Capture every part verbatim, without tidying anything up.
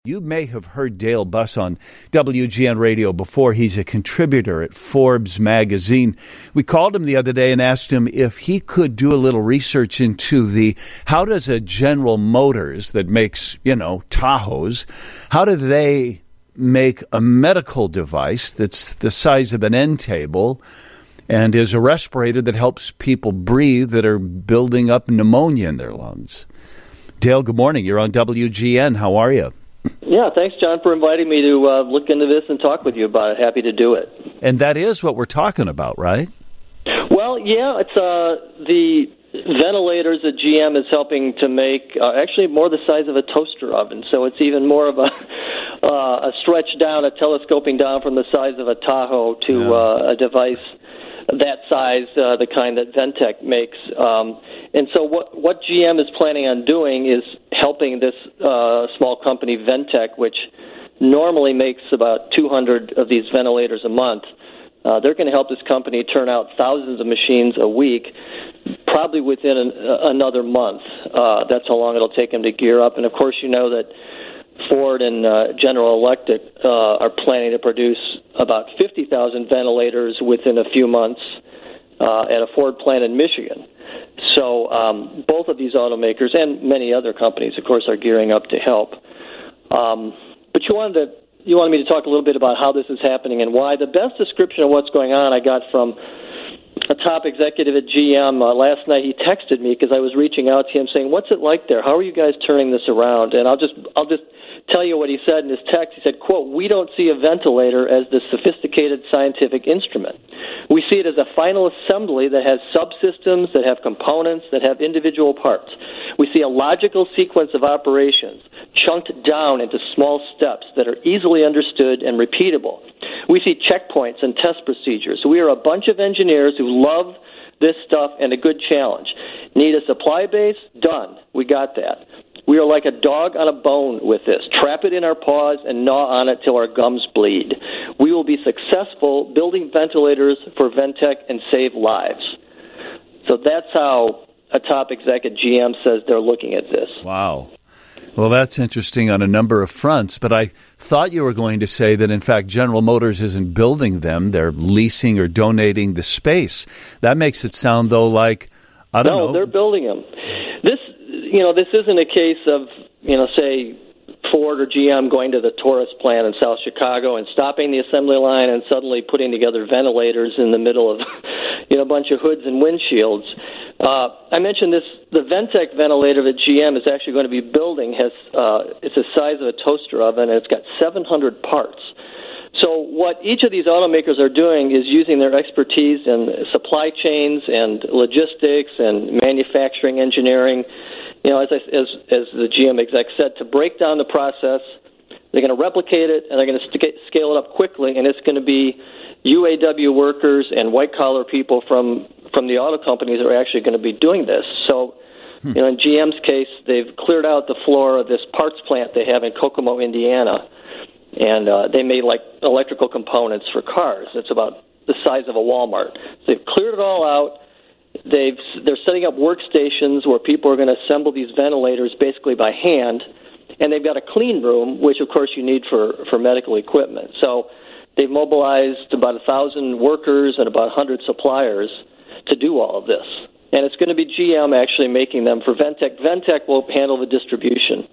You may have heard Dale Buss on W G N Radio before. He's a contributor at Forbes magazine. We called him the other day and asked him if he could do a little research into the, how does a General Motors that makes, you know, Tahoes, how do they make a medical device that's the size of an end table and is a respirator that helps people breathe that are building up pneumonia in their lungs? Dale, good morning. You're on W G N. How are you? Yeah, thanks, John, for inviting me to uh, look into this and talk with you about it. Happy to do it. And that is what we're talking about, right? Well, yeah, it's uh, the ventilators that G M is helping to make are actually more the size of a toaster oven, so it's even more of a uh, a stretch down, a telescoping down from the size of a Tahoe to yeah. uh, a device that size, uh, the kind that Ventec makes. Um, and so what, what G M is planning on doing is helping this uh, small company, Ventec, which normally makes about two hundred of these ventilators a month. Uh, they're going to help this company turn out thousands of machines a week, probably within an, uh, another month. Uh, that's how long it'll take them to gear up. And, of course, you know that Ford and uh, General Electric uh, are planning to produce about fifty thousand ventilators within a few months uh, at a Ford plant in Michigan. So um, both of these automakers and many other companies, of course, are gearing up to help. Um, but you wanted to, you wanted me to talk a little bit about how this is happening and why. The best description of what's going on I got from a top executive at G M uh, last night. He texted me because I was reaching out to him saying, "What's it like there? How are you guys turning this around?" And I'll just, I'll just. tell you what he said in his text. He said, quote, "We don't see a ventilator as the sophisticated scientific instrument. We see it as a final assembly that has subsystems, that have components, that have individual parts. We see a logical sequence of operations chunked down into small steps that are easily understood and repeatable. We see checkpoints and test procedures. We are a bunch of engineers who love this stuff and a good challenge. Need a supply base? Done. We got that. We are like a dog on a bone with this. Trap it in our paws and gnaw on it till our gums bleed. We will be successful building ventilators for Ventec and save lives." So that's how a top exec at G M says they're looking at this. Wow. Well, that's interesting on a number of fronts, but I thought you were going to say that, in fact, General Motors isn't building them. They're leasing or donating the space. That makes it sound, though, like, I don't no, know. No, they're building them. This You know, this isn't a case of, you know, say, Ford or G M going to the Taurus plant in South Chicago and stopping the assembly line and suddenly putting together ventilators in the middle of, you know, a bunch of hoods and windshields. Uh, I mentioned this, the Ventec ventilator that G M is actually going to be building has, uh, it's the size of a toaster oven, and it's got seven hundred parts. So what each of these automakers are doing is using their expertise in supply chains and logistics and manufacturing engineering, you know, as, I, as as the G M exec said, to break down the process. They're going to replicate it, and they're going to st- scale it up quickly, and it's going to be U A W workers and white-collar people from, from the auto companies that are actually going to be doing this. So, hmm. you know, in G M's case, they've cleared out the floor of this parts plant they have in Kokomo, Indiana, and uh, they made, like, electrical components for cars. It's about the size of a Walmart. So they've cleared it all out. They've, they're setting up workstations where people are going to assemble these ventilators basically by hand, and they've got a clean room, which, of course, you need for, for medical equipment. So they've mobilized about one thousand workers and about one hundred suppliers to do all of this. And it's going to be G M actually making them for Ventec. Ventec will handle the distribution.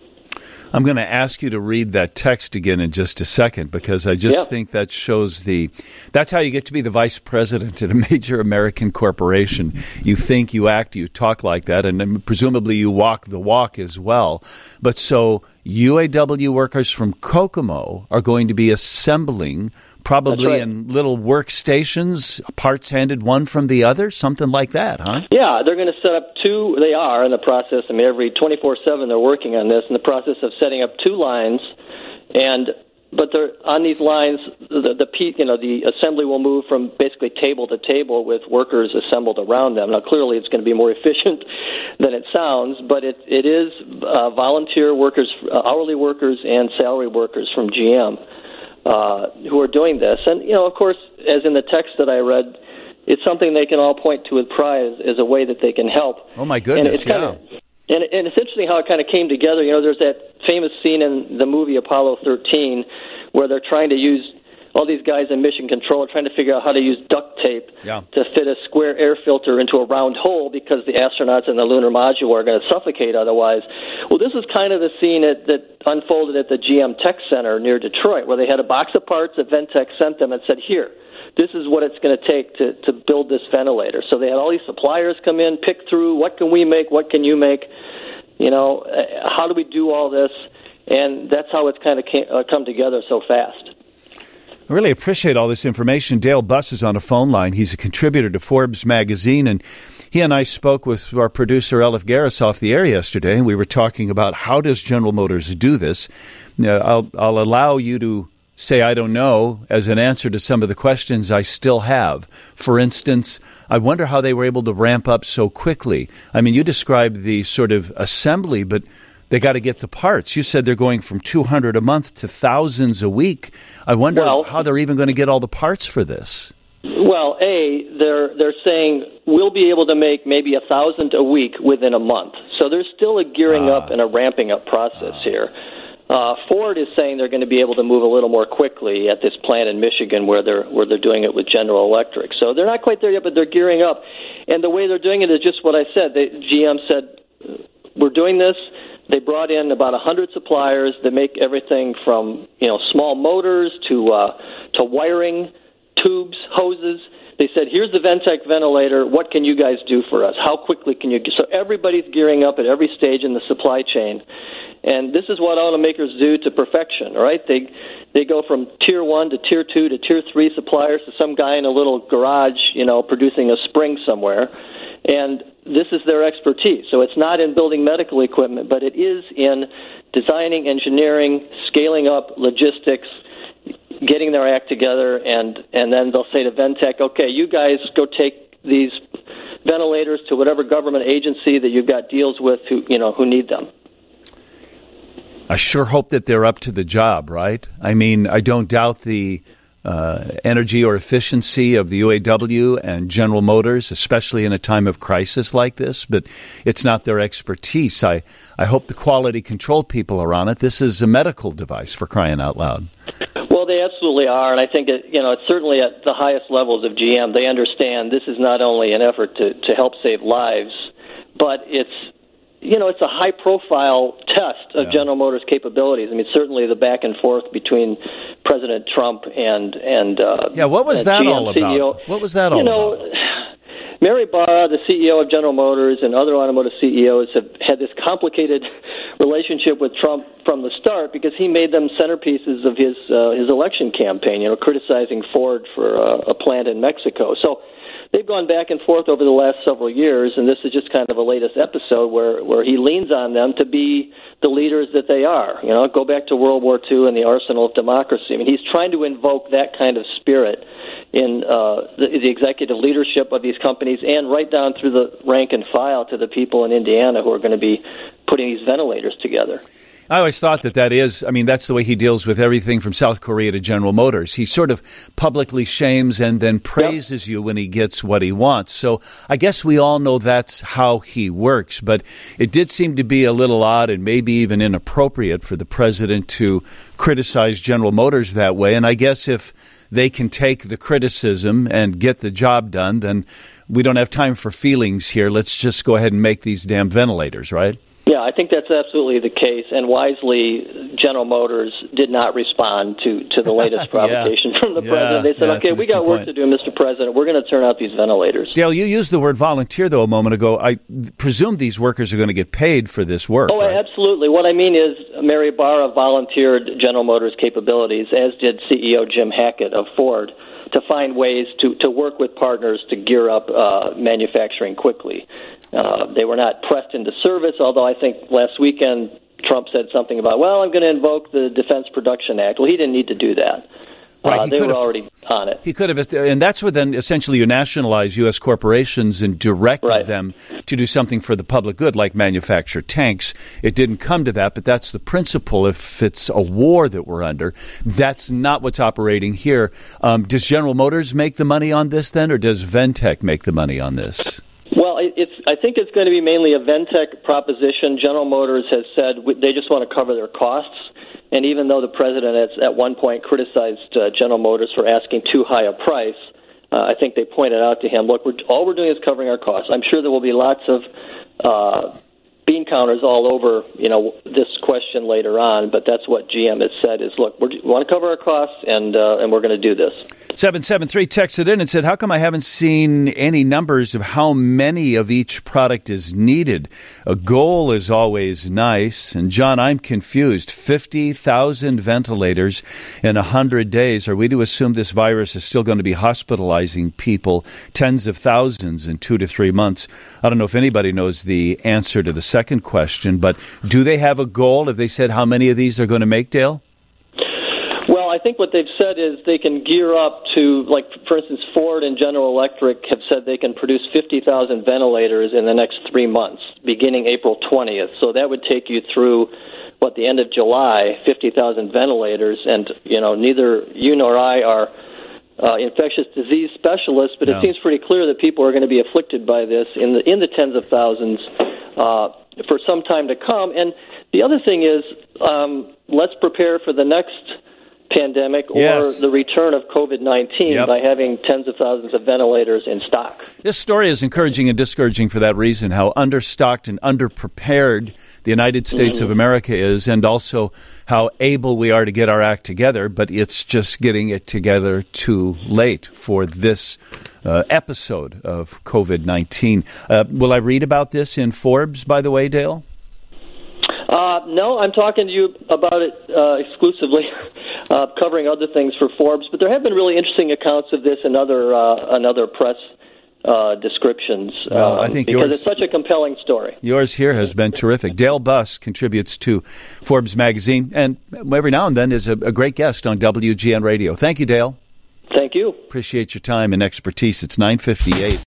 I'm going to ask you to read that text again in just a second, because I just yeah. think that shows the, that's how you get to be the vice president at a major American corporation. You think, you act, you talk like that, and then presumably you walk the walk as well. But so U A W workers from Kokomo are going to be assembling probably right. in little workstations, parts handed one from the other, something like that, huh? Yeah, they're going to set up two, they are in the process, I mean, every twenty-four seven they're working on this, in the process of setting up two lines, and but they're on these lines, the, the you know, the assembly will move from basically table to table with workers assembled around them. Now, clearly it's going to be more efficient than it sounds, but it, it is uh, volunteer workers, uh, hourly workers, and salary workers from G M. Uh, who are doing this. And, you know, of course, as in the text that I read, it's something they can all point to with pride as, as a way that they can help. Oh, my goodness, and it's yeah. Kinda, And, and it's interesting how it kind of came together. You know, there's that famous scene in the movie Apollo thirteen where they're trying to use all these guys in mission control trying to figure out how to use duct tape yeah. to fit a square air filter into a round hole because the astronauts in the lunar module are going to suffocate otherwise. Well, this is kind of the scene that, that unfolded at the G M Tech Center near Detroit, where they had a box of parts that Ventec sent them and said, here, this is what it's going to take to, to build this ventilator. So they had all these suppliers come in, pick through, what can we make, what can you make, you know, how do we do all this? And that's how it's kind of came, uh, come together so fast. I really appreciate all this information. Dale Buss is on a phone line. He's a contributor to Forbes magazine, and he and I spoke with our producer, Elif Garris, off the air yesterday, and we were talking about how does General Motors do this. Now, I'll, I'll allow you to say I don't know as an answer to some of the questions I still have. For instance, I wonder how they were able to ramp up so quickly. I mean, you described the sort of assembly, but they got to get the parts. You said they're going from two hundred a month to thousands a week. I wonder well, how they're even going to get all the parts for this. Well, A, they're they're saying we'll be able to make maybe a thousand a week within a month. So there's still a gearing uh, up and a ramping up process uh, here. Uh, Ford is saying they're going to be able to move a little more quickly at this plant in Michigan where they're where they're doing it with General Electric. So they're not quite there yet, but they're gearing up. And the way they're doing it is just what I said. They, G M said, we're doing this. They brought in about one hundred suppliers that make everything from, you know, small motors to uh, to wiring, tubes, hoses. They said, here's the Ventec ventilator. What can you guys do for us? How quickly can you? So everybody's gearing up at every stage in the supply chain. And this is what automakers do to perfection, right? They they go from tier one to tier two to tier three suppliers to some guy in a little garage, you know, producing a spring somewhere. And this is their expertise. So it's not in building medical equipment, but it is in designing, engineering, scaling up, logistics, getting their act together, and, and then they'll say to Ventec, okay, you guys go take these ventilators to whatever government agency that you've got deals with who, you know, who need them. I sure hope that they're up to the job, right? I mean, I don't doubt the uh, energy or efficiency of the U A W and General Motors, especially in a time of crisis like this, but it's not their expertise. I, I hope the quality control people are on it. This is a medical device, for crying out loud. Well, they absolutely are, and I think it, you know, it's certainly at the highest levels of G M. They understand this is not only an effort to, to help save lives, but it's You know, it's a high-profile test of yeah. General Motors' capabilities. I mean, certainly the back and forth between President Trump and and uh, yeah, what was that G M all C E O. about? What was that all you know, about? Mary Barra, the C E O of General Motors, and other automotive C E Os have had this complicated relationship with Trump from the start because he made them centerpieces of his uh, his election campaign. You know, criticizing Ford for uh, a plant in Mexico. So they've gone back and forth over the last several years, and this is just kind of a latest episode where, where he leans on them to be the leaders that they are. You know, go back to World War Two and the arsenal of democracy. I mean, he's trying to invoke that kind of spirit in uh, the, the executive leadership of these companies and right down through the rank and file to the people in Indiana who are going to be putting these ventilators together. I always thought that that is, I mean, that's the way he deals with everything from South Korea to General Motors. He sort of publicly shames and then praises yep. you when he gets what he wants. So I guess we all know that's how he works. But it did seem to be a little odd and maybe even inappropriate for the president to criticize General Motors that way. And I guess if they can take the criticism and get the job done, then we don't have time for feelings here. Let's just go ahead and make these damn ventilators, right? Yeah, I think that's absolutely the case, and wisely, General Motors did not respond to, to the latest provocation yeah. from the yeah. president. They said, yeah, okay, we got work point. to do, Mister President. We're going to turn out these ventilators. Dale, you used the word volunteer, though, a moment ago. I presume these workers are going to get paid for this work, Oh, right? absolutely. What I mean is Mary Barra volunteered General Motors' capabilities, as did C E O Jim Hackett of Ford, to find ways to, to work with partners to gear up uh, manufacturing quickly. Uh, they were not pressed into service, although I think last weekend Trump said something about, well, I'm going to invoke the Defense Production Act. Well, he didn't need to do that. Right, uh, they were have, already on it. He could have, and that's where then essentially you nationalize U S corporations and direct right. them to do something for the public good, like manufacture tanks. It didn't come to that, but that's the principle. If it's a war that we're under, that's not what's operating here. Um, does General Motors make the money on this then, or does Ventec make the money on this? Well, it's. I think it's going to be mainly a Ventec proposition. General Motors has said they just want to cover their costs. And even though the president has at one point criticized uh, General Motors for asking too high a price, uh, I think they pointed out to him, look, we're, all we're doing is covering our costs. I'm sure there will be lots of uh, bean counters all over, you know, this question later on, but that's what G M has said is, look, we're, we want to cover our costs, and uh, and we're going to do this. seven seven three texted in and said, how come I haven't seen any numbers of how many of each product is needed? A goal is always nice. And, John, I'm confused. fifty thousand ventilators in one hundred days. Are we to assume this virus is still going to be hospitalizing people, tens of thousands in two to three months? I don't know if anybody knows the answer to the second question, but do they have a goal? Have they said how many of these they're going to make, Dale? Well, I think what they've said is they can gear up to, like, for instance, Ford and General Electric have said they can produce fifty thousand ventilators in the next three months, beginning April twentieth. So that would take you through, what, the end of July, fifty thousand ventilators. And, you know, neither you nor I are uh, infectious disease specialists, but no. It seems pretty clear that people are going to be afflicted by this in the in the tens of thousands uh, for some time to come. And the other thing is, um, let's prepare for the next pandemic or yes. the return of COVID nineteen yep. by having tens of thousands of ventilators in stock. This story is encouraging and discouraging for that reason, how understocked and underprepared the United States mm-hmm. of America is, and also how able we are to get our act together, but it's just getting it together too late for this uh, episode of COVID nineteen. Uh, will I read about this in Forbes, by the way, Dale? Uh, no, I'm talking to you about it uh, exclusively, uh, covering other things for Forbes. But there have been really interesting accounts of this in other uh, in other press uh, descriptions. Well, um, I think because yours, it's such a compelling story. Yours here has been terrific. Dale Buss contributes to Forbes magazine, and every now and then is a, a great guest on W G N Radio. Thank you, Dale. Thank you. Appreciate your time and expertise. It's nine fifty-eight.